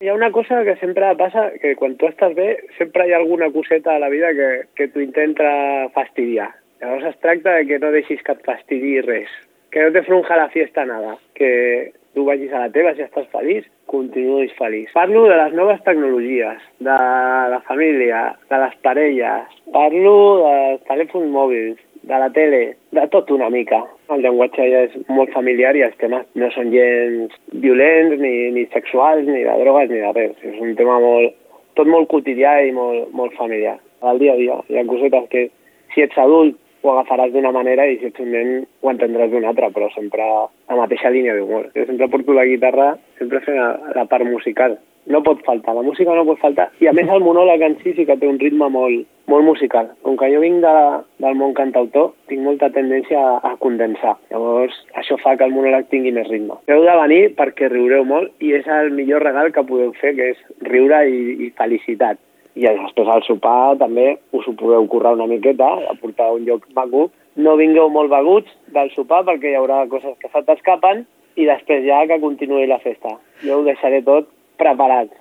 Hi ha una cosa que sempre passa, que quan tu estàs bé, sempre hi ha alguna coseta a la vida que t'ho intenta fastidiar. Llavors es tracta de que no deixis que et fastidi res, que no te frunja la fiesta nada, que tu vagis a la teva, si estàs feliç, continuïs feliç. Parlo de les noves tecnologies, de la família, de les parelles, parlo dels telèfons mòbils, de la tele, de tot una mica. El llenguatge ja és molt familiar i els temes no són gens violents, ni sexuals, ni de drogues, ni de res. És un tema tot molt quotidià i molt familiar. Al dia a dia hi ha cosetes que, si ets adult, ho agafaràs d'una manera i si ets un nen ho entendràs d'una altra, però sempre la mateixa línia d'humor. Jo sempre porto la guitarra, sempre fent la part musical. No pot faltar, la música no pot faltar. I a més el monòleg en si que té un ritme molt musical. Com que jo vinc del món cantautor, tinc molta tendència a condensar. Llavors, això fa que el monòleg tingui més ritme. Heu de venir perquè riureu molt i és el millor regal que podeu fer, que és riure i felicitat. I després al sopar també us ho podeu currar una miqueta, aportar un lloc maco. No vingueu molt beguts del sopar perquè hi haurà coses que se t'escapen i després ja que continuï la festa. Jo ho deixaré tot preparat.